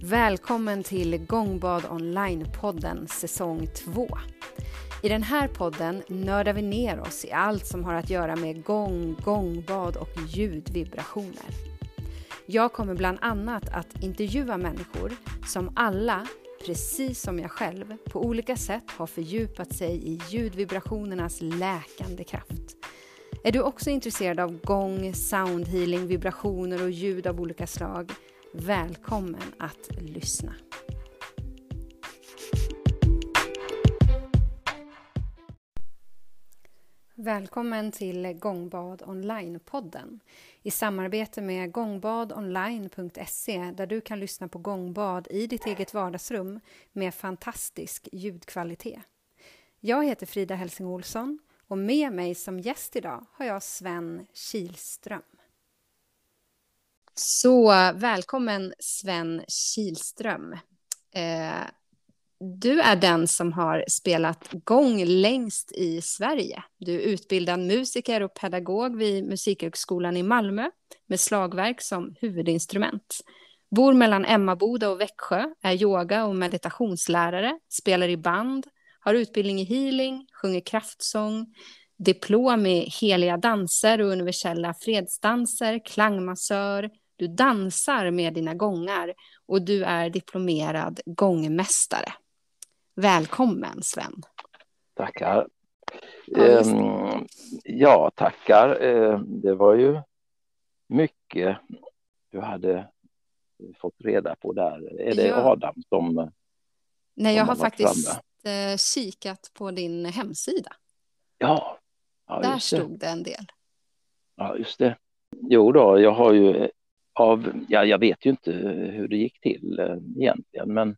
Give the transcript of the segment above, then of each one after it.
Välkommen till Gångbad Online-podden säsong 2. I den här podden nördar vi ner oss i allt som har att göra med gångbad och ljudvibrationer. Jag kommer bland annat att intervjua människor som alla, precis som jag själv, på olika sätt har fördjupat sig i ljudvibrationernas läkande kraft. Är du också intresserad av gång, soundhealing, vibrationer och ljud av olika slag? Välkommen att lyssna. Välkommen till Gångbad Online-podden i samarbete med gångbadonline.se där du kan lyssna på gångbad i ditt eget vardagsrum med fantastisk ljudkvalitet. Jag heter Frida Helsing Olsson och med mig som gäst idag har jag Sven Kihlström. Så välkommen Sven Kihlström. Du är den som har spelat gång längst i Sverige. Du är utbildad musiker och pedagog vid Musikhögskolan i Malmö med slagverk som huvudinstrument. Bor mellan Emmaboda och Växjö, är yoga- och meditationslärare, spelar i band, har utbildning i healing, sjunger kraftsång, diplom i heliga danser och universella fredsdanser, klangmassör. Du dansar med dina gångar och du är diplomerad gångmästare. Välkommen Sven. Tackar. Ja, tackar. Det var ju mycket du hade fått reda på där. Är det Adam som... Nej, jag har faktiskt kikat på din hemsida. Ja där stod det en del. Ja, just det. Jo då, jag har ju jag vet ju inte hur det gick till egentligen, men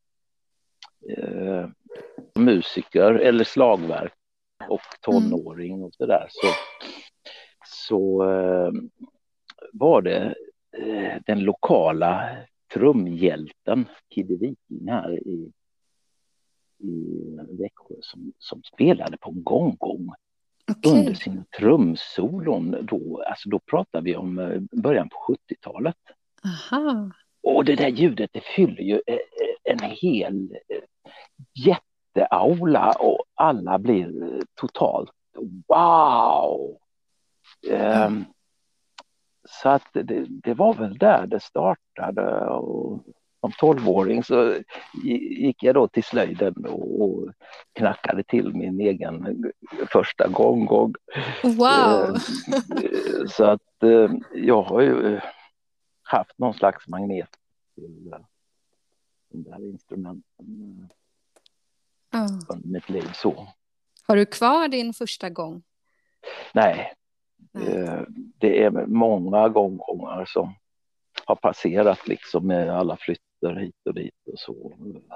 musiker eller slagverk och tonåring och sådär så var det den lokala trumhjälten Kidde Viking här i Växjö som spelade på en gång. Okay. Under sin trumsolon då pratar vi om början på 70-talet. Aha. Och det där ljudet, det fyller ju en hel jätteaula och alla blir totalt wow. Så att det var väl där det startade, och som 12-åring så gick jag då till slöjden och knackade till min egen första gång. Wow! Så att jag har ju haft någon slags magnet till de där instrumenten under mitt liv så. Har du kvar din första gång? Nej. Det är många gångar som har passerat liksom med alla flyttar hit och dit och så.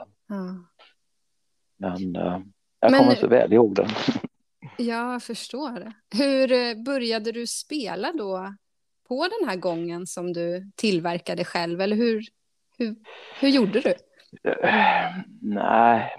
Men jag kommer så väl ihåg den. Jag förstår det. Hur började du spela då på den här gången som du tillverkade själv? Eller hur gjorde du? Nej,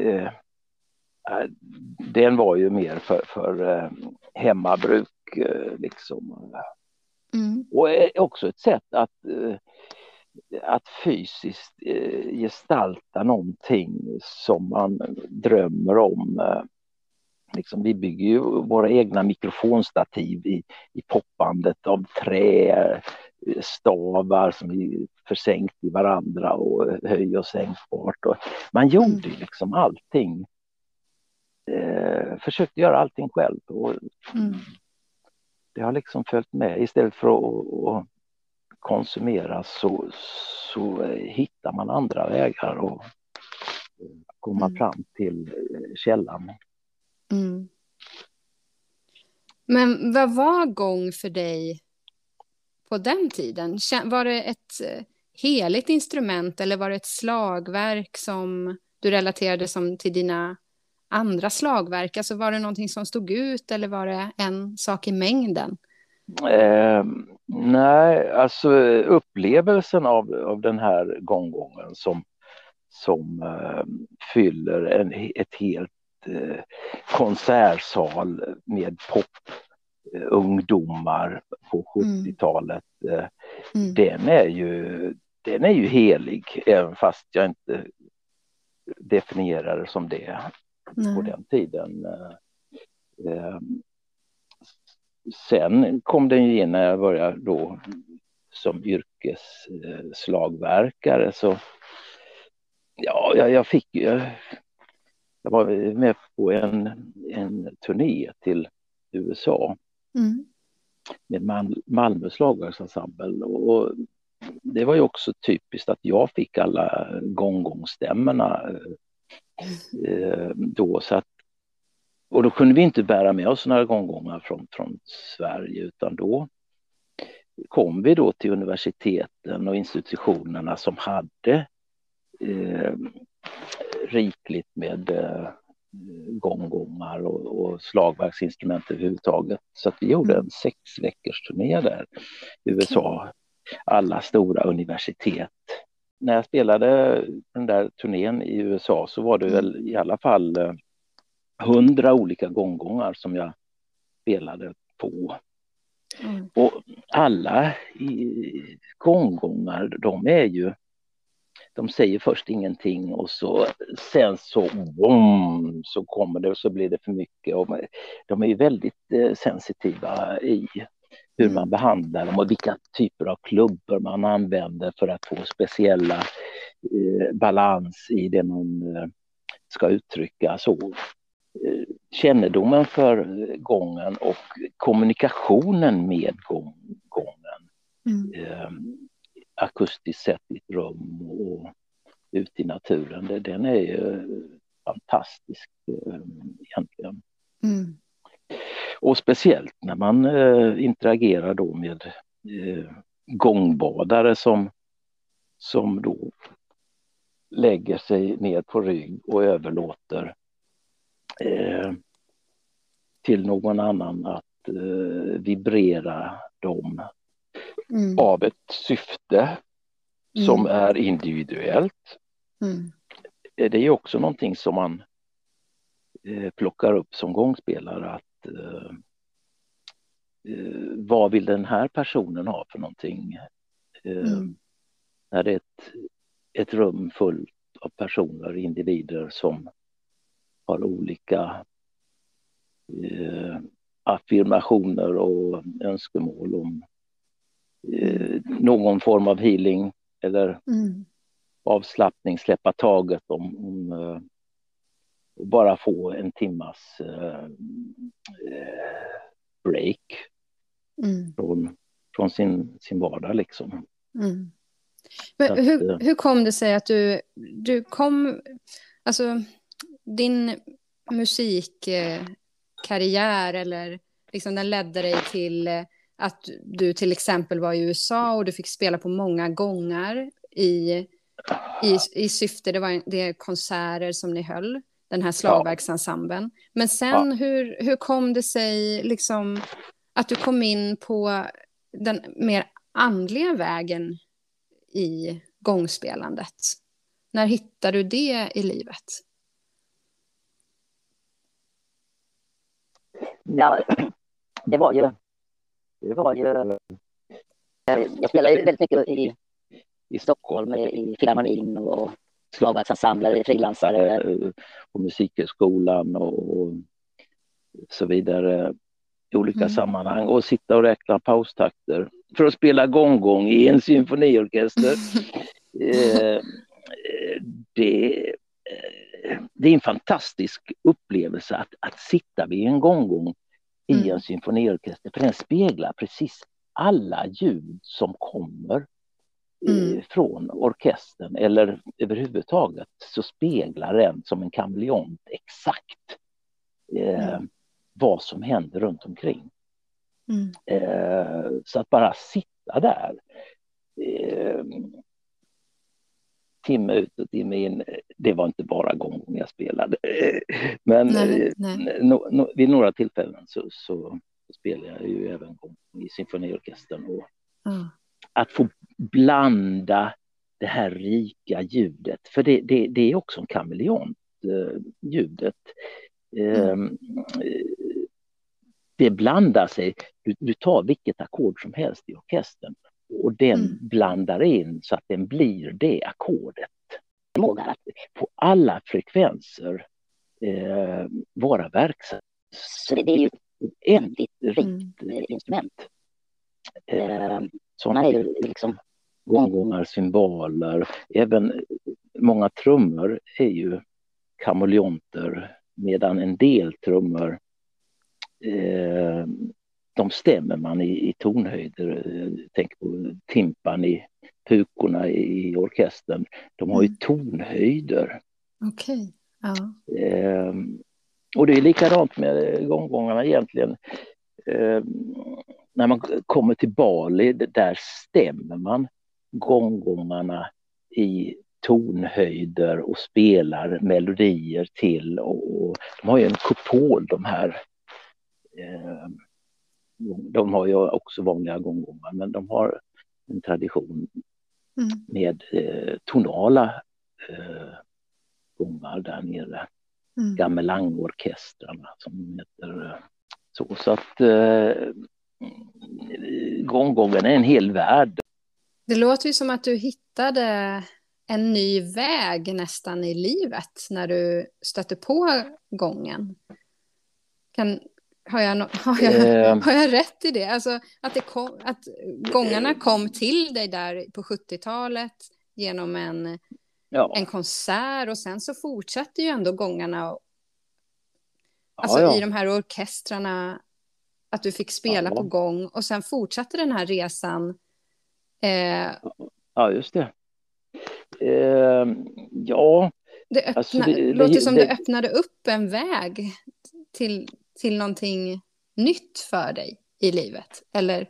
den var ju mer för hemmabruk liksom. Och också ett sätt att fysiskt gestalta någonting som man drömmer om. Liksom, vi bygger ju våra egna mikrofonstativ i poppandet av trä, stavar som är försänkt i varandra och höj- och sänkbart. Och man gjorde ju liksom allting. Försökte göra allting själv. Och det har liksom följt med. Istället för att konsumera så hittar man andra vägar och komma fram till källan. Men vad var gång för dig på den tiden? Var det ett heligt instrument eller var det ett slagverk som du relaterade som till dina andra slagverk? Alltså var det någonting som stod ut eller var det en sak i mängden? Nej, alltså upplevelsen av den här gången som fyller ett helt konsertsal med ungdomar på 70-talet. Den är ju den är ju helig, även fast jag inte definierar det som det på den tiden. Sen kom den ju in när jag började då som yrkesslagverkare, så ja, jag var med på en turné till USA med Malmö slagverksensemble, och det var ju också typiskt att jag fick alla gångstämmorna då, så att, och då kunde vi inte bära med oss några gånggångar från Sverige, utan då kom vi då till universiteten och institutionerna som hade rikligt med gånggångar och slagverksinstrument överhuvudtaget. Så att vi gjorde en 6 veckors turné där i USA, alla stora universitet. När jag spelade den där turnén i USA så var det väl i alla fall 100 olika gånggångar som jag spelade på. Och alla gånggångar, de säger först ingenting, och sen så kommer det, och så blir det för mycket. Och de är ju väldigt sensitiva i hur man behandlar dem och vilka typer av klubbor man använder för att få speciella balans i det man ska uttrycka. Så kännedomen för gången och kommunikationen med gången, akustiskt sett i ett rum och ute i naturen, den är ju fantastisk egentligen. Och speciellt när man interagerar då med gångbadare som då lägger sig ner på rygg och överlåter till någon annan att vibrera dem av ett syfte som är individuellt. Det är också någonting som man plockar upp som gångspelare, att vad vill den här personen ha för någonting? När det är ett rum fullt av personer, individer som har olika affirmationer och önskemål om någon form av healing eller avslappning, släppa taget om bara få en timmas break från sin vardag liksom. Men hur kom det sig att du kom, alltså din musikkarriär eller liksom den ledde dig till att du till exempel var i USA och du fick spela på många gånger i syfte, det är konserter som ni höll, den här slagverksensemblen. Men sen hur kom det sig liksom att du kom in på den mer andliga vägen i gångspelandet? När hittade du det i livet? Ja, det var ju jag spelade väldigt mycket i Stockholm i Filharmonin och slagverksensembler, frilansare på Musikhögskolan och så vidare i olika sammanhang, och sitta och räkna paustakter för att spela gånggång i en symfoniorkester. Det är en fantastisk upplevelse att sitta vid en gånggång i en symfoniorkester, för den speglar precis alla ljud som kommer från orkestern, eller överhuvudtaget så speglar den som en kameleont exakt vad som händer runt omkring. Så att bara sitta där timme ut och timme in, det var inte bara gång jag spelade. Men vid några tillfällen så spelade jag ju även i symfoniorkestern. Och att få blanda det här rika ljudet, för det är också en kameleont, ljudet. Det blandar sig. Du tar vilket ackord som helst i orkestern och den blandar in så att den blir det ackordet. Förmågan att på alla frekvenser vara verksam. Så det är ju ett oändligt rikt instrument. Sådana är ju liksom gånggångar, symboler, även många trummor är ju kameleonter, medan en del trummor de stämmer man i tonhöjder. Tänk på timpani, pukorna i orkestern. De har ju tonhöjder. Okej. Ja. Och det är likadant med gånggångarna egentligen. När man kommer till Bali, där stämmer man gånggångarna i tonhöjder och spelar melodier till. Och de har ju en kupol, de här. De har ju också vanliga gånggångar, men de har en tradition med tonala gångar där nere. Gamelangorkestrarna som heter så. Så att gånggången är en hel värld. Det låter ju som att du hittade en ny väg nästan i livet när du stötte på gången. Har jag rätt i det? Alltså att gångarna kom till dig där på 70-talet genom en konsert, och sen så fortsatte ju ändå gångarna i de här orkestrarna, att du fick spela på gång, och sen fortsatte den här resan. Ja, just det. Ja. Det låter som det öppnade upp en väg till någonting nytt för dig i livet, eller?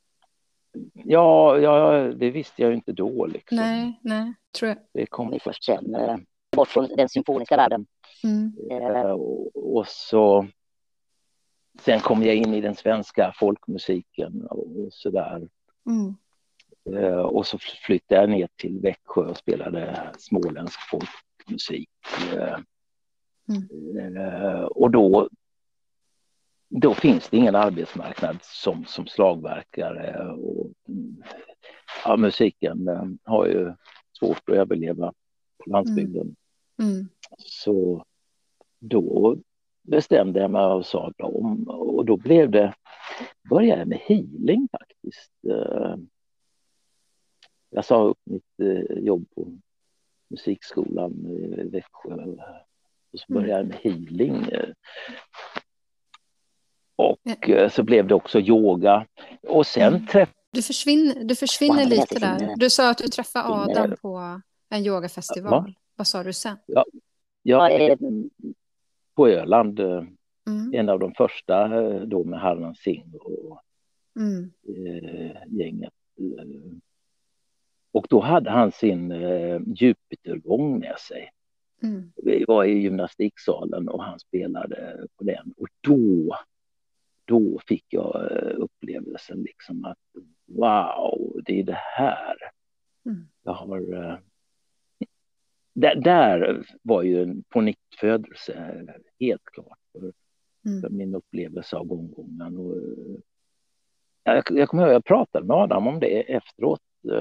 Ja, det visste jag ju inte då liksom. Nej, tror jag. Det kom ju först sen, bort från den symfoniska världen. Och så sen kom jag in i den svenska folkmusiken och sådär. Och så flyttade jag ner till Växjö och spelade småländsk folkmusik. Och då finns det ingen arbetsmarknad som slagverkare, och musiken har ju svårt att överleva på landsbygden. Så då bestämde jag mig och sadla om, och då började jag med healing faktiskt. Jag sa upp mitt jobb på musikskolan i Växjö, och så började jag med healing. Och så blev det också yoga. Och sen Du försvinner lite där. Du sa att du träffade Adam på en yogafestival. Vad sa du sen? Jag är på Öland. En av de första då med Harman Singh och gänget. Och då hade han sin Jupitergång med sig. Vi var i gymnastiksalen och han spelade på den. Och då fick jag upplevelsen liksom att wow, det är det här. Jag har där var ju en pånyttfödelse helt klart för min upplevelse av gånggången. Och jag kommer ihåg, jag pratade med Adam om det efteråt,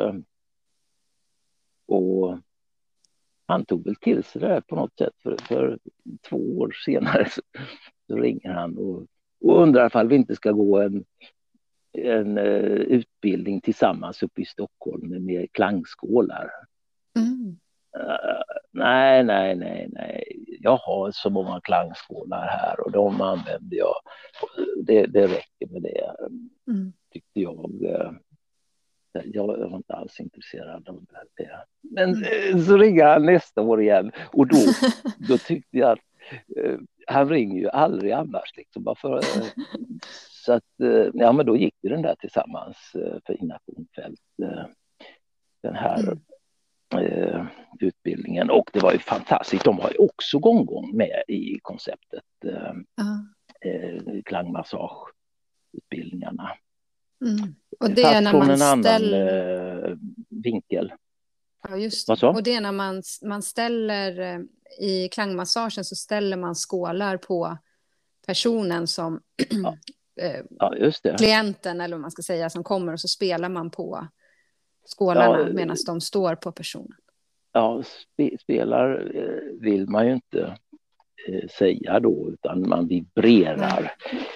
och han tog väl till sig det på något sätt. För 2 år senare så ringer han och undrar ifall vi inte ska gå en utbildning tillsammans uppe i Stockholm med klangskålar. Nej. Jag har så många klangskålar här och de använder jag. Det räcker med det, tyckte jag. Jag var inte alls intresserad av det. Men så ringer han nästa år igen, och då tyckte jag att han ringer ju aldrig annars liksom, bara för, så att men då gick vi den där tillsammans för Ina Kornfeldt, den här utbildningen, och det var ju fantastiskt. De har ju också gång med i konceptet klangmassageutbildningarna. Och det är när från man en ställer annan vinkel. Ja, just det. Och det är när man ställer i klangmassagen, så ställer man skålar på personen som just det. klienten, eller vad man ska säga, som kommer, och så spelar man på skålarna medan de står på personen. Ja, spelar vill man ju inte säga då, utan man vibrerar.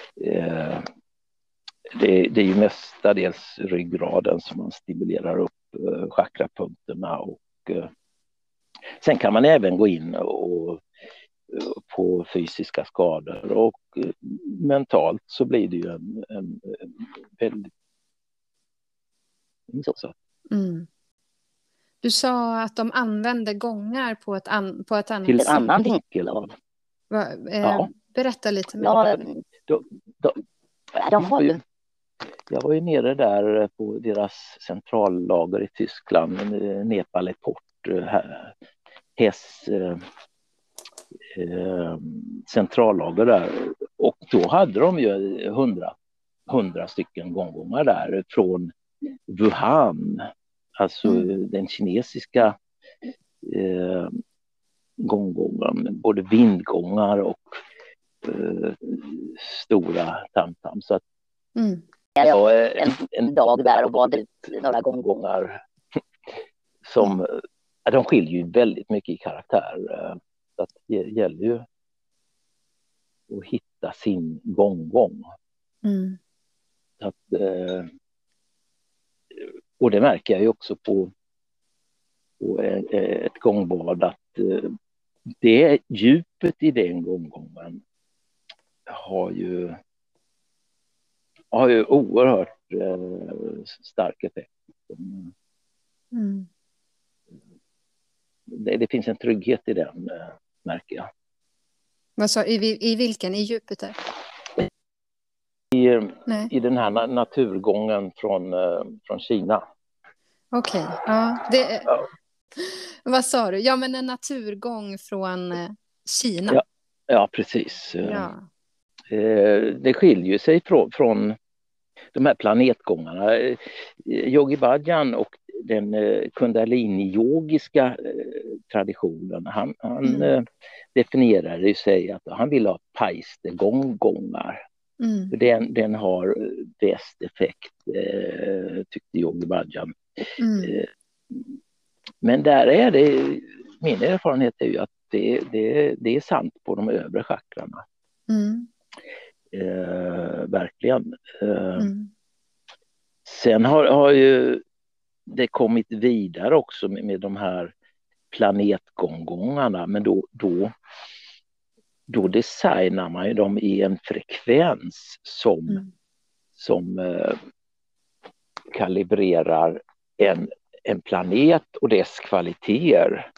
Det är ju mestadels ryggraden som man stimulerar upp chakrapunkterna, och sen kan man även gå in och på fysiska skador, och mentalt så blir det ju en väldigt så. Du sa att de använder gångar på ett annat till en annan vinkel. Berätta lite mer. Jag var ju nere där på deras centrallager i Tyskland, Nepaleport, Hess centrallager där, och då hade de ju 100 stycken gånggångar där från Wuhan, alltså den kinesiska gånggången, både vindgångar och stora tamtam. Så att jag var en dag där och bad ut några gånggångar som de skiljer ju väldigt mycket i karaktär. Så att det gäller ju att hitta sin gånggång. Så att, och det märker jag ju också på ett gångbad, att det djupet i den gånggången har ju oerhört stark effekt. Det finns en trygghet i den, märker jag. Vad sa i vilken? I djupet där? I den här naturgången från Kina. Okej, Vad sa du? Ja, men en naturgång från Kina. Ja, precis. Ja. Det skiljer sig från de här planetgångarna. Yogi Bhajan och den kundalini-yogiska traditionen, han definierar i sig att han vill ha Paister-gånggångar. Den har bäst effekt, tyckte Yogi Bhajan. Men där är det, min erfarenhet är ju att det är sant på de övre chakrarna. Verkligen. Sen har ju det kommit vidare också med de här planetgånggångarna, men då designar man ju dem i en frekvens som kalibrerar en planet och dess kvaliteter.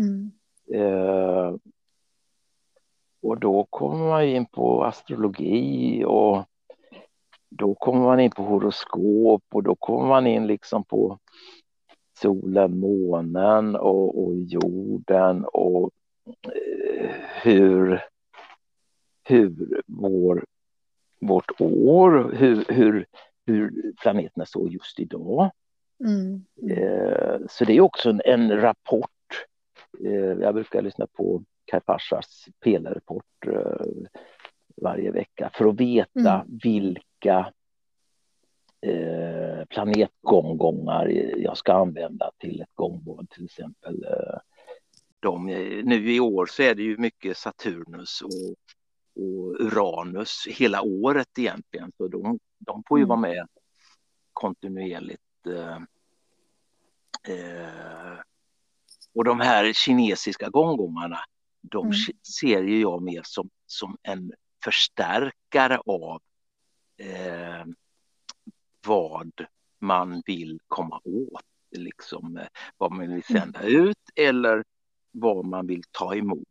Och då kommer man in på astrologi, och då kommer man in på horoskop, och då kommer man in liksom på solen, månen och jorden, och hur vårt år, hur planeterna står just idag. Så det är också en rapport. Jag brukar lyssna på Kai Pashas Pelarrapport varje vecka för att veta vilka planetgånggångar jag ska använda till ett gångbad, till exempel. Nu i år så är det ju mycket Saturnus och Uranus hela året egentligen, så de får ju vara med kontinuerligt. Och de här kinesiska gånggångarna, de ser ju jag mer som en förstärkare av vad man vill komma åt, liksom vad man vill sända ut eller vad man vill ta emot.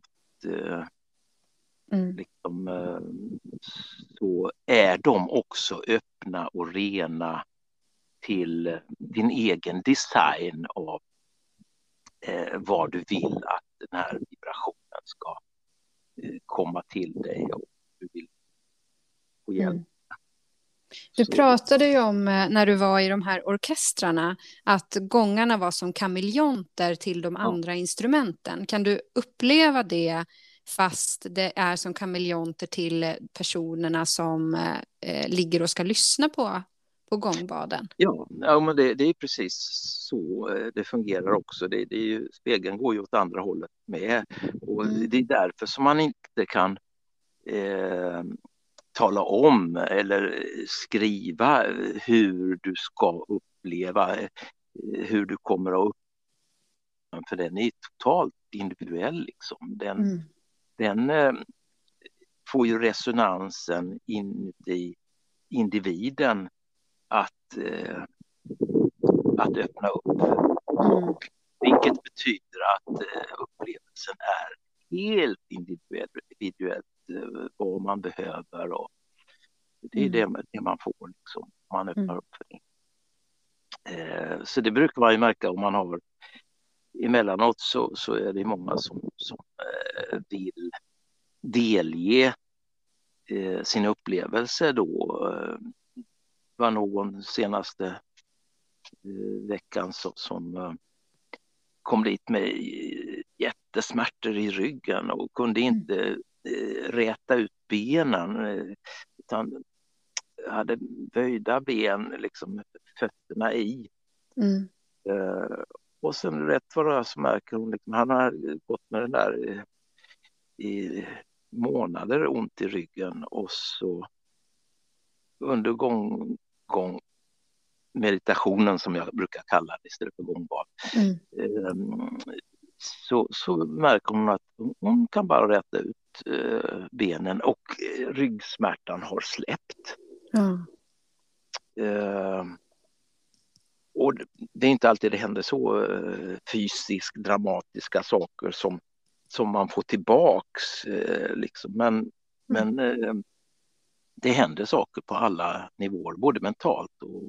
Liksom, så är de också öppna och rena till din egen design av vad du vill att den här vibrationen ska komma till dig, och du vill få hjälp. Du pratade ju om när du var i de här orkestrarna att gångarna var som kameleonter till de andra instrumenten. Kan du uppleva det fast det är som kameleonter till personerna som ligger och ska lyssna på gångbaden. Ja, men det är precis så det fungerar också. Det är ju, spegeln går ju åt andra hållet med. Och det är därför som man inte kan tala om eller skriva hur du ska uppleva, hur du kommer att uppleva, för den är totalt individuell liksom. Den får ju resonansen inuti individen att öppna upp. Vilket betyder att upplevelsen är helt individuellt vad man behöver, och det är det man får liksom, man öppnar upp för det. Så det brukar man ju märka om man har emellanåt, så är det många som vill delge sin upplevelse då. Var någon senaste veckan som kom dit med jättesmärtor i ryggen och kunde inte räta ut benen, utan hade böjda ben, liksom fötterna i. Och sen rätt vad det är så märker hon liksom, han har gått med den där i månader ont i ryggen, och så under gång meditationen, som jag brukar kalla det istället för gångbad, så märker hon att hon kan bara rätta ut benen och ryggsmärtan har släppt. Och det är inte alltid det händer så fysiskt dramatiska saker som man får tillbaks liksom. Men det händer saker på alla nivåer, både mentalt och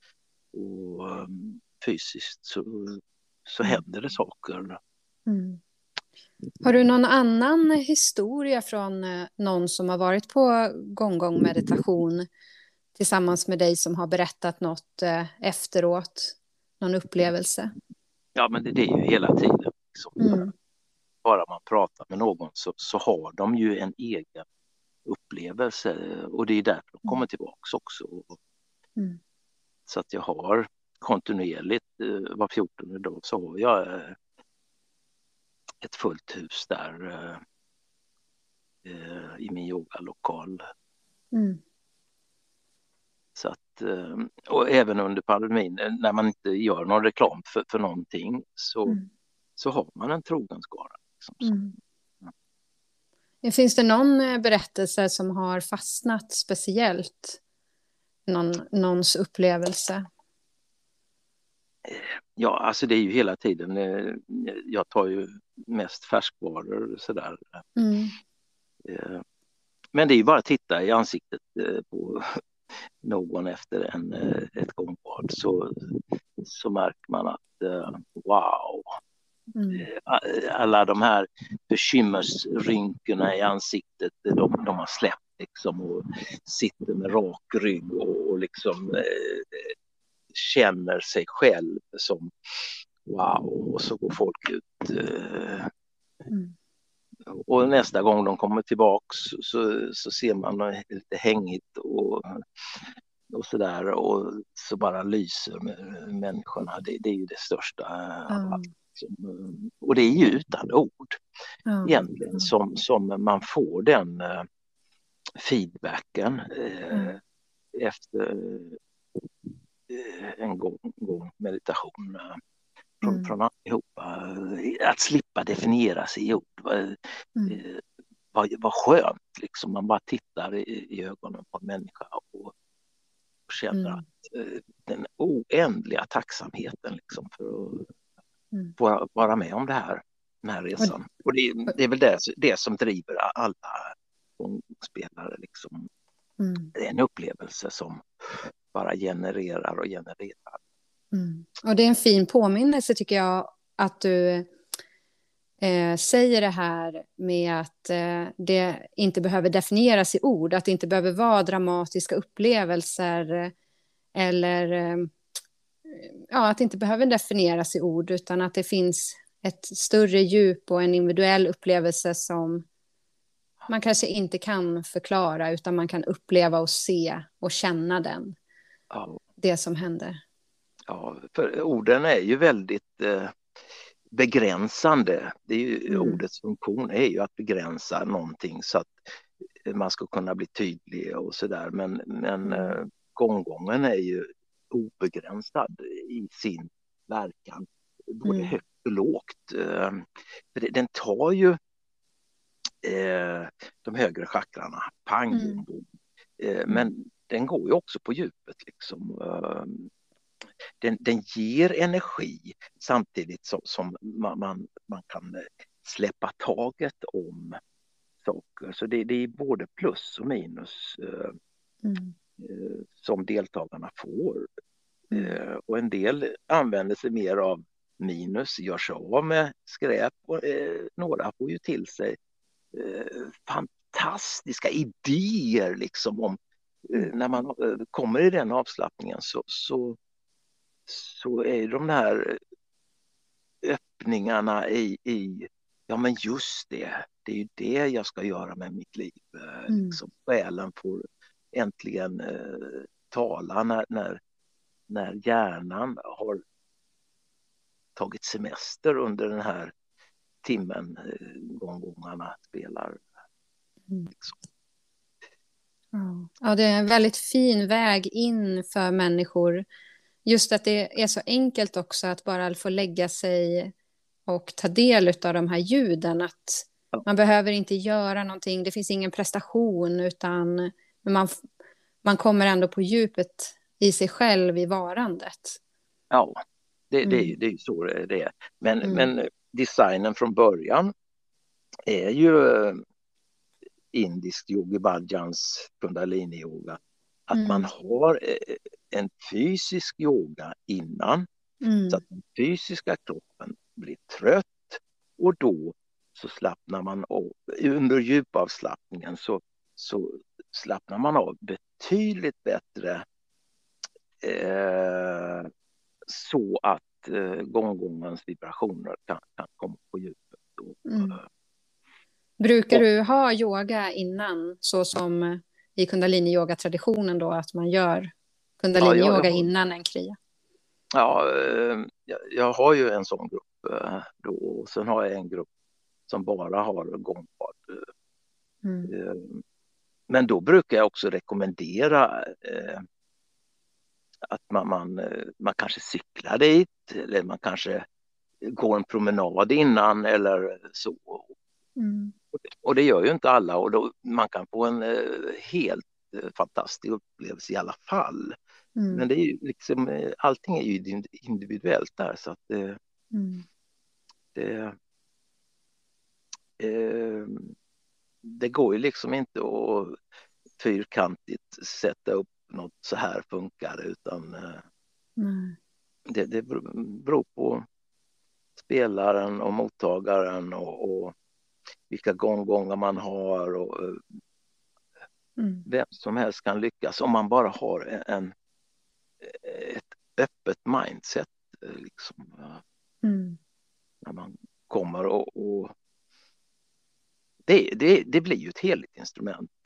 fysiskt, så händer det saker. Har du någon annan historia från någon som har varit på gång meditation tillsammans med dig, som har berättat något efteråt, någon upplevelse? Ja, men det är ju hela tiden liksom. Bara man pratar med någon så har de ju en egen upplevelse, och det är därför de kommer tillbaka också. Så att jag har kontinuerligt var 14:e dag så har jag ett fullt hus där i min yogalokal. Så att, och även under pandemin, när man inte gör någon reklam för någonting, så har man en trogen skara. Liksom. Finns det någon berättelse som har fastnat speciellt? Någons upplevelse? Ja, alltså det är ju hela tiden. Jag tar ju mest färskvaror och sådär. Men det är ju bara att titta i ansiktet på någon efter ett gångbad, så märker man att wow. Alla de här bekymmersrynkorna i ansiktet, de har släppt liksom, och sitter med rak rygg och liksom känner sig själv som wow, och så går folk ut. Och nästa gång de kommer tillbaks så ser man lite hängigt och sådär, och så bara lyser med människorna. Det är ju det största av allt. Och det är ju utan ord egentligen som man får den feedbacken efter en gång meditation från allihopa. Att slippa definiera sig i ord. Vad skönt liksom. Man bara tittar i ögonen på en människa och känner att den oändliga tacksamheten liksom, för att vara med om den här resan. Och det är väl det som driver alla spelare liksom. Det är en upplevelse som bara genererar och genererar. Och det är en fin påminnelse, tycker jag, att du säger det här med att det inte behöver definieras i ord, att det inte behöver vara dramatiska upplevelser, eller att det inte behöver definieras i ord, utan att det finns ett större djup och en individuell upplevelse som man kanske inte kan förklara, utan man kan uppleva och se och känna det som händer. Ja, för orden är ju väldigt begränsande. Det är ju, ordets funktion är ju att begränsa någonting så att man ska kunna bli tydlig och sådär. Men gånggången är ju obegränsad i sin verkan, både högt och lågt. För den tar ju de högre chakrarna, pang, bom, bom. Men den går ju också på djupet liksom. Den ger energi samtidigt som man kan släppa taget om saker. Så det är både plus och minus som deltagarna får. Och en del använder sig mer av minus, gör sig av med skräp, och några får ju till sig fantastiska idéer liksom om när man kommer i den avslappningen så är de här öppningarna i ja men just det är ju det jag ska göra med mitt liv. Liksom, själen får äntligen tala när hjärnan har tagit semester under den här timmen gånggångarna spelar. Liksom. Ja, det är en väldigt fin väg in för människor. Just att det är så enkelt också att bara få lägga sig och ta del av de här ljuden. Att man behöver inte göra någonting, det finns ingen prestation, utan man kommer ändå på djupet i sig själv i varandet. Ja, det är ju så det är. Men designen från början är ju indisk yogi bhajans kundalini yoga. Att man har en fysisk yoga innan så att den fysiska kroppen blir trött, och då så slappnar man av. Under djupavslappningen så slappnar man av betydligt bättre så att gånggångens vibrationer kan komma på djupet. Brukar du ha yoga innan, så som i kundalini-yoga-traditionen då, att man gör kundalini-yoga innan en kriya? Ja, jag har ju en sån grupp då, och sen har jag en grupp som bara har gångbad. Men då brukar jag också rekommendera att man kanske cyklar dit, eller man kanske går en promenad innan eller så. Och det gör ju inte alla, och då man kan få en helt fantastisk upplevelse i alla fall. Men det är ju liksom, allting är ju individuellt där, så att det går ju liksom inte att fyrkantigt sätta upp något så här funkar, utan det beror på spelaren och mottagaren och vilka gånggångar man har, och vem som helst kan lyckas om man bara har ett öppet mindset liksom, när man kommer och det blir ju ett heligt instrument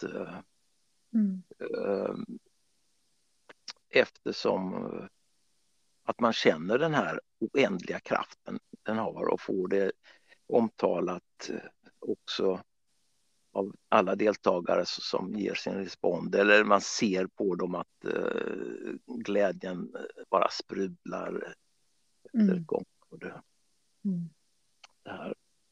eftersom att man känner den här oändliga kraften den har, och får det omtalat också av alla deltagare som ger sin respons, eller man ser på dem att glädjen bara sprudlar efter ett gång på det här.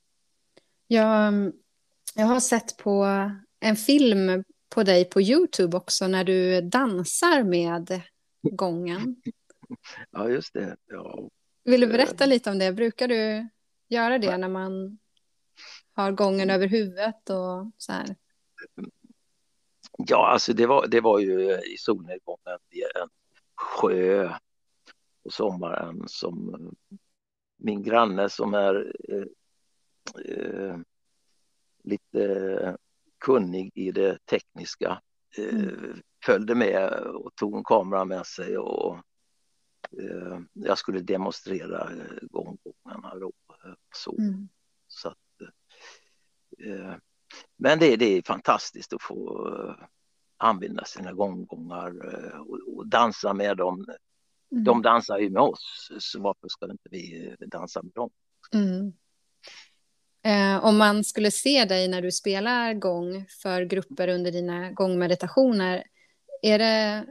Jag har sett på en film på dig på YouTube också, när du dansar med gången. Ja, just det. Ja. Vill du berätta lite om det? Brukar du göra det när man har gången över huvudet och så här? Ja, alltså det var ju i solnedgången i en sjö på sommaren, som min granne som är lite kunnig i det tekniska följde med och tog en kamera med sig, och jag skulle demonstrera gånggångarna då. Så att, Men det är fantastiskt att få använda sina gånggångar och dansa med dem. De dansar ju med oss, så varför ska inte vi dansa med dem? Om man skulle se dig när du spelar gång för grupper under dina gångmeditationer, är det...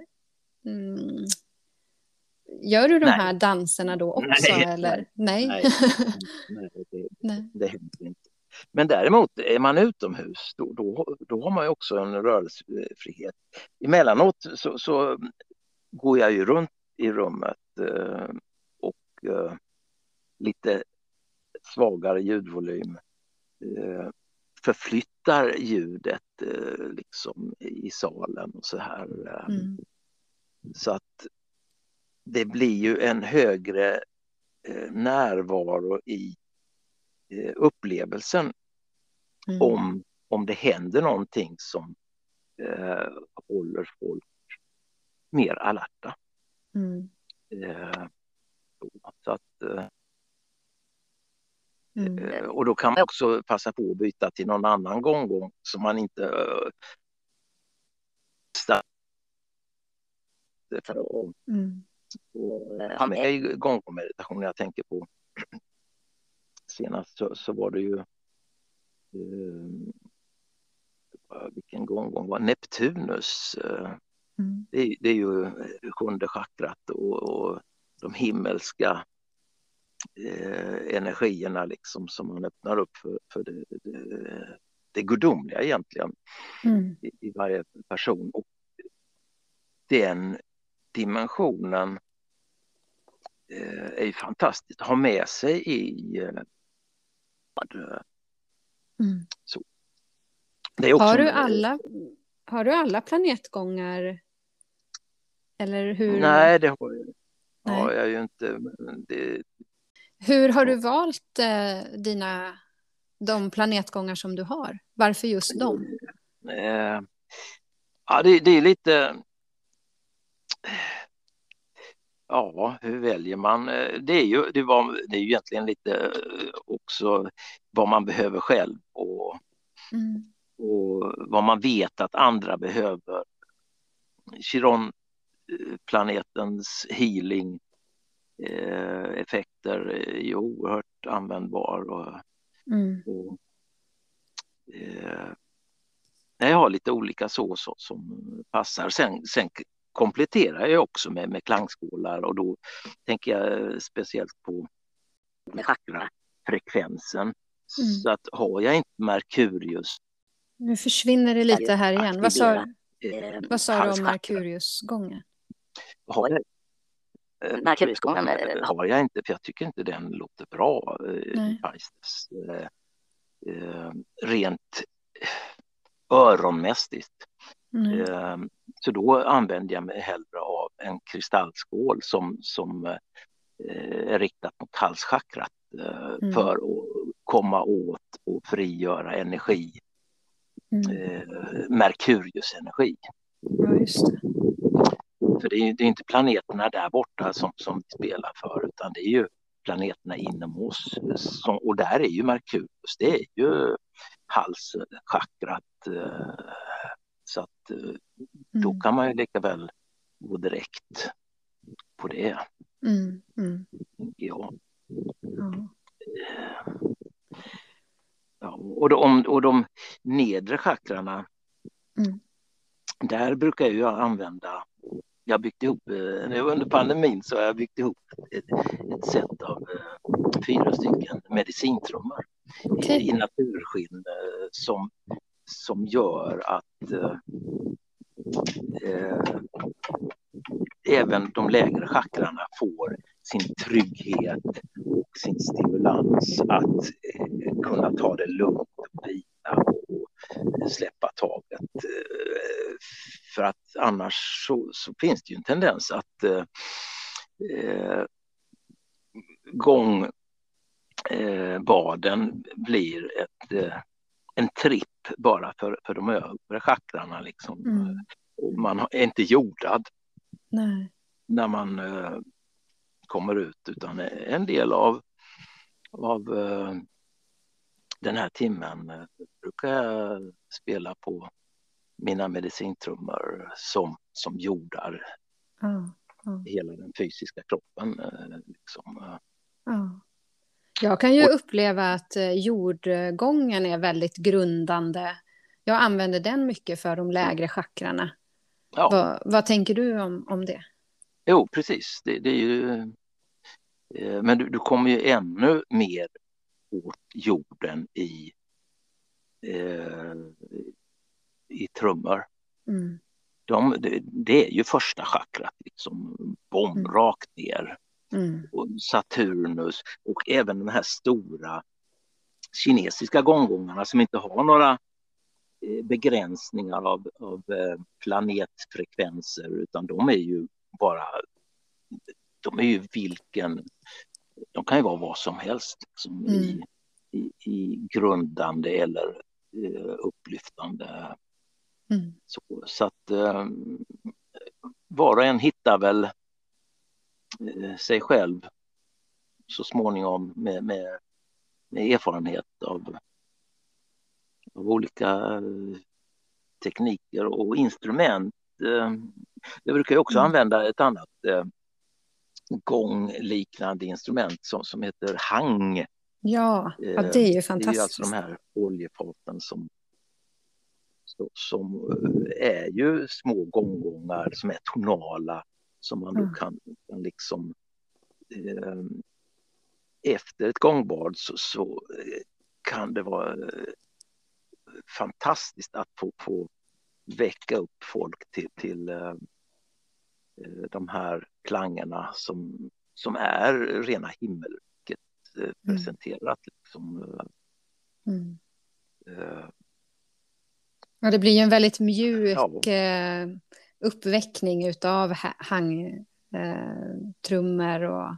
Gör du de här danserna då också? Nej. Det händer inte. Men däremot är man utomhus, då har man ju också en rörelsefrihet. Emellanåt så går jag ju runt i rummet och lite svagare ljudvolym förflyttar ljudet liksom i salen och så här. Så att det blir ju en högre närvaro i upplevelsen om det händer någonting som håller folk mer alerta. Så att, och då kan man också passa på att byta till någon annan gånggång som man inte för att ha med i gånggång-meditation. Jag tänker på senast så var det ju vilken gånggång var Neptunus. Det är ju sjunde chakrat och de himmelska energierna liksom, som man öppnar upp för det gudomliga egentligen i varje person. Och den dimensionen är ju fantastiskt att ha med sig i så. Det är också har du alla planetgångar? Eller hur? Nej, det har jag ju inte. Hur har du valt de planetgångar som du har? Varför just dem? Ja, det är lite... Ja, hur väljer man? Det är ju egentligen lite också vad man behöver själv och vad man vet att andra behöver. Chiron-planetens healing effekter är ju oerhört användbar och jag har lite olika så som passar. Sen kompletterar jag också med klangskålar och då tänker jag speciellt på med chakrafrekvensen. Så att har jag inte Merkurius. Nu försvinner det lite här igen. Vad sa du om Merkuriusgången? Har jag Merkuriusgången har jag inte, för jag tycker inte den låter bra. Rent öronmässigt. Så då använder jag mig hellre av en kristallskål som är riktat mot halschakrat för att komma åt och frigöra energi. Merkurius energi. Ja, just det. För det är inte planeterna där borta som vi spelar för, utan det är ju planeterna inom oss. Och där är ju Merkurius, det är ju halschakrat. Så att då kan man ju lika väl gå direkt på det. Ja. Ja, och de nedre chakrarna, där brukar jag använda, jag har byggt ihop, nu under pandemin så har jag byggt ihop ett sätt av 4 stycken medicintrummor i naturskinn som gör att även de lägre chakrarna får sin trygghet och sin stimulans att kunna ta det lugnt och vila och släppa taget. För att annars så finns det ju en tendens att gångbaden blir en tripp bara för de övre chakrarna liksom. Och man är inte jordad när man kommer ut, utan en del av den här timmen brukar jag spela på mina medicintrummor som jordar hela den fysiska kroppen. Liksom. Jag kan ju uppleva att jordgången är väldigt grundande. Jag använder den mycket för de lägre chakrarna. Ja. Vad tänker du om det? Jo, precis. Det är ju... Men du kommer ju ännu mer åt jorden i trummor. Det är ju första chakrat, liksom rakt ner. Och Saturnus och även de här stora kinesiska gonggongarna som inte har några begränsningar av planetfrekvenser, utan de är ju de kan ju vara vad som helst liksom, i grundande eller upplyftande. Så att var och en hittar väl sig själv så småningom med erfarenhet av olika tekniker och instrument. Jag brukar ju också använda ett annat gångliknande instrument som heter hang. Ja, det är ju fantastiskt. Det är ju alltså de här oljefaten som är ju små gånggångar som är tonala, som man då kan liksom efter ett gångbad så kan det vara fantastiskt att få väcka upp folk till de här klangerna som är rena himmelriket presenterat. Liksom. Ja, det blir ju en väldigt mjuk uppväckning utav trummor och...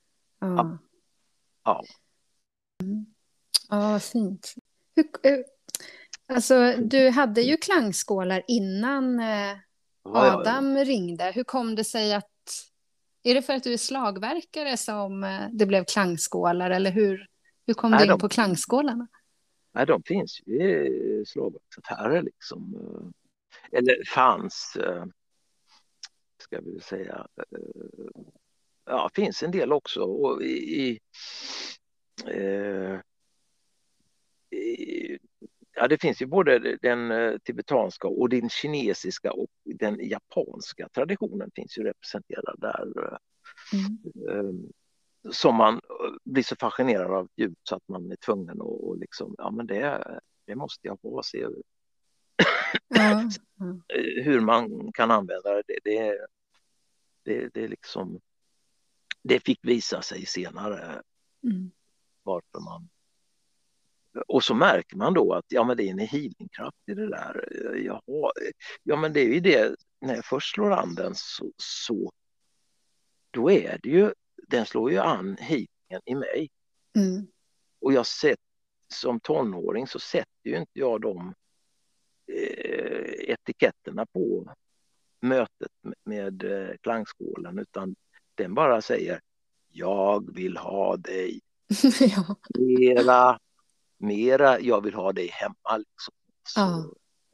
Ja, fint. Alltså, du hade ju klangskålar innan Adam ringde. Hur kom det sig att... Är det för att du är slagverkare som det blev klangskålar? Eller hur kom du in på klangskålarna? Nej, de finns ju i slagverksaffärer liksom. Eller fanns, ska vi säga. Ja, finns en del också. Och det finns ju både den tibetanska och den kinesiska och den japanska traditionen finns ju representerad där. Som man blir så fascinerad av ljud så att man är tvungen att liksom, ja men det måste jag få se hur man kan använda det. Det är liksom, det fick visa sig senare varför man. Och så märker man då att men det är en healingkraft i det där. Ja men det är ju det, när jag först slår an den så då är det ju, den slår ju an healingen i mig. Och jag sett som tonåring så sätter ju inte jag de etiketterna på mötet med klangskålen, utan den bara säger jag vill ha dig. Mera, jag vill ha dig hemma liksom. Så,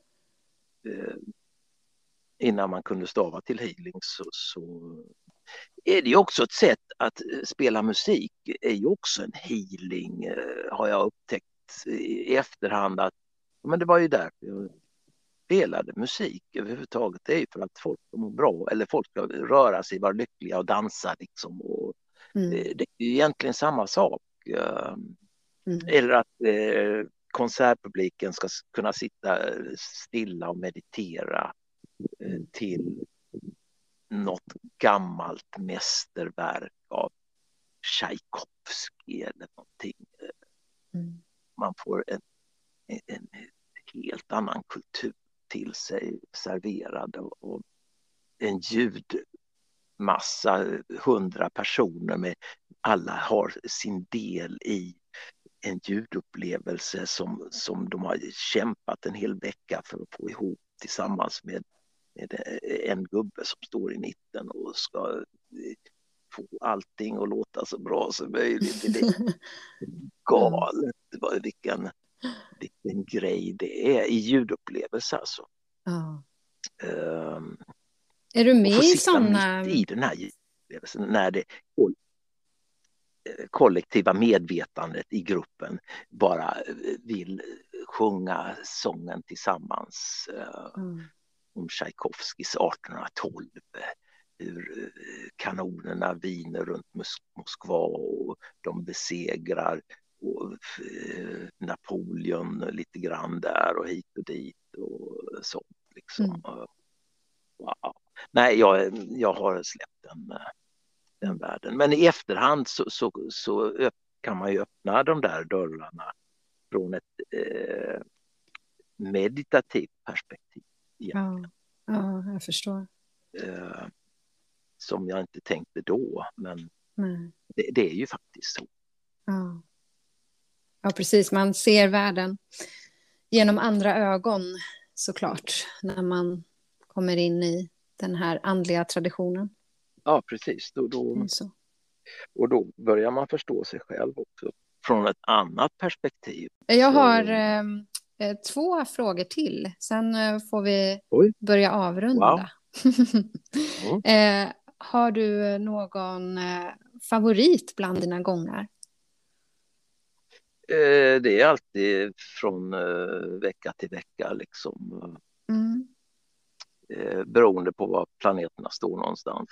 innan man kunde stava till healing så är det ju också ett sätt att spela musik, är ju också en healing, har jag upptäckt i efterhand, att men det var ju därför jag spelade musik överhuvudtaget. Det är ju för att folk mår bra, eller folk ska röra sig, vara lyckliga och dansa liksom. Och det är ju egentligen samma sak. Eller att konsertpubliken ska kunna sitta stilla och meditera till något gammalt mästerverk av Tchaikovsky eller någonting. Man får en helt annan kultur till sig serverad och en ljudmassa, 100 personer med alla har sin del i en ljudupplevelse som de har kämpat en hel vecka för att få ihop tillsammans med en gubbe som står i mitten och ska få allting att låta så bra som möjligt. Det är galet vilken grej det är i ljudupplevelse alltså. Ja. Är du med i sådana... i den här ljudupplevelse när det kollektiva medvetandet i gruppen bara vill sjunga sången tillsammans om Tchaikovskys 1812, hur kanonerna viner runt Moskva och de besegrar och Napoleon lite grann där och hit och dit och sånt liksom. Wow. Nej, jag har släppt den världen. Men i efterhand så kan man ju öppna de där dörrarna från ett meditativt perspektiv. Ja, jag förstår. Som jag inte tänkte då, men det är ju faktiskt så. Ja, precis. Man ser världen genom andra ögon såklart när man kommer in i den här andliga traditionen. Ja, precis. Och då börjar man förstå sig själv också från ett annat perspektiv. Jag har 2 frågor till. Sen får vi börja avrunda. Wow. Har du någon favorit bland dina gångar? Det är alltid från vecka till vecka liksom. Beroende på var planeterna står någonstans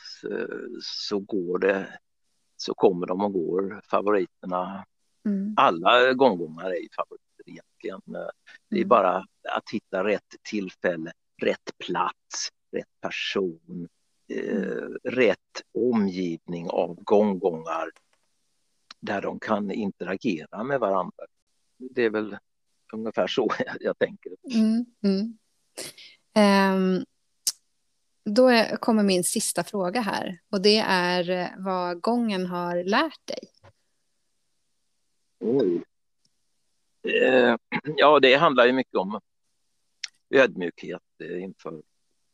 så kommer de och går favoriterna. Alla gånggångar är ju favoriter egentligen. Det är bara att hitta rätt tillfälle, rätt plats, rätt person, rätt omgivning av gånggångar där de kan interagera med varandra. Det är väl ungefär så jag tänker. Då kommer min sista fråga här. Och det är vad gången har lärt dig. Ja, det handlar ju mycket om ödmjukhet inför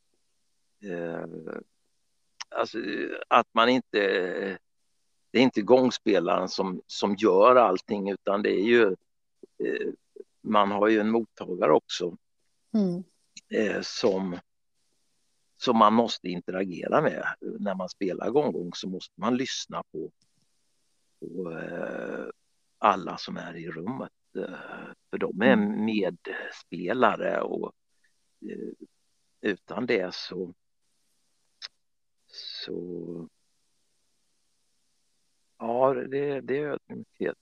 alltså att man inte, det är inte gångspelaren som gör allting, utan det är ju man har ju en mottagare också som man måste interagera med. När man spelar gånggång så måste man lyssna på alla som är i rummet, för de är medspelare och utan det så ja, det är ödmjukhet.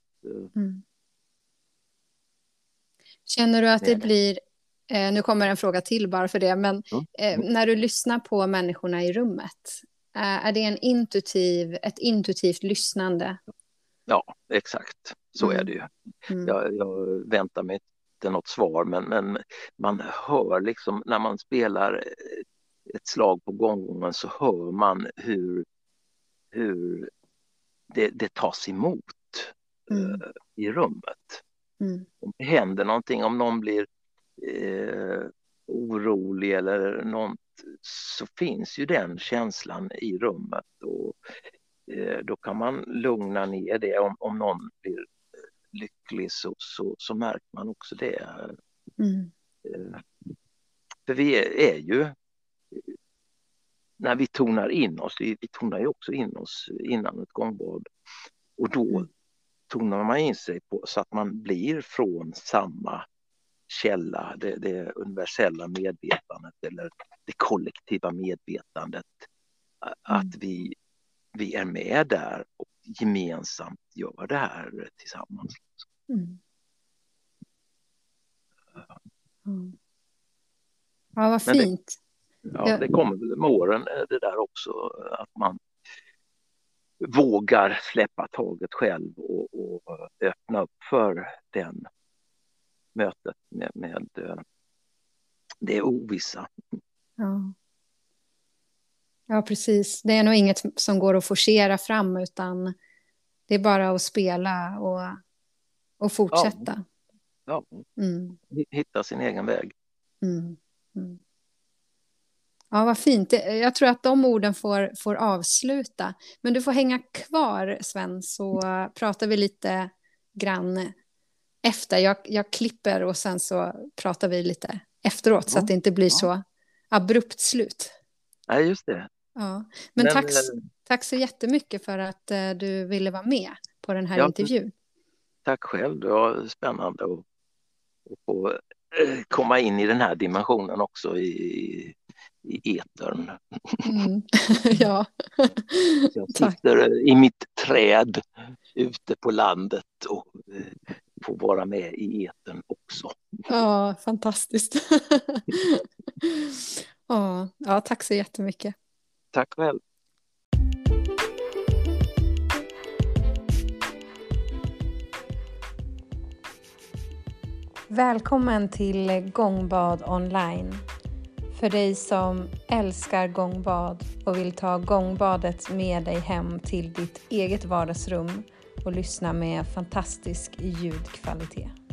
Känner du att det blir, nu kommer en fråga till bara för det, men när du lyssnar på människorna i rummet, är det ett intuitivt lyssnande? Ja, exakt. Så är det ju. Jag väntar mig inte något svar, men man hör liksom när man spelar ett slag på gånggången så hör man hur det tas emot i rummet. Om det händer någonting, om någon blir orolig eller något, så finns ju den känslan i rummet och då kan man lugna ner det. Om någon blir lycklig så märker man också det. För vi är ju, när vi tonar in oss, vi tonar ju också in oss innan ett gångbad, och då tonar man in sig så att man blir från samma källa, det universella medvetandet eller det kollektiva medvetandet, att vi är med där och gemensamt gör det här tillsammans. Ja, vad fint. Det kommer väl med åren det där också, att man vågar släppa taget själv och öppna upp för den mötet med det ovissa. Ja, precis. Det är nog inget som går att forcera fram, utan det är bara att spela och fortsätta. Hitta sin egen väg. Ja, vad fint. Jag tror att de orden får avsluta. Men du får hänga kvar, Sven, så pratar vi lite grann efter. Jag klipper och sen så pratar vi lite efteråt så att det inte blir så abrupt slut. Ja, just det. Ja. Men tack så jättemycket för att du ville vara med på den här intervjun. Tack själv, det var spännande att få komma in i den här dimensionen också i etern. Ja. Jag sitter i mitt träd ute på landet och får vara med i etern också. Ja, fantastiskt. Ja, tack så jättemycket. Tack själv. Välkommen till Gångbad online. För dig som älskar gångbad och vill ta gångbadet med dig hem till ditt eget vardagsrum och lyssna med fantastisk ljudkvalitet.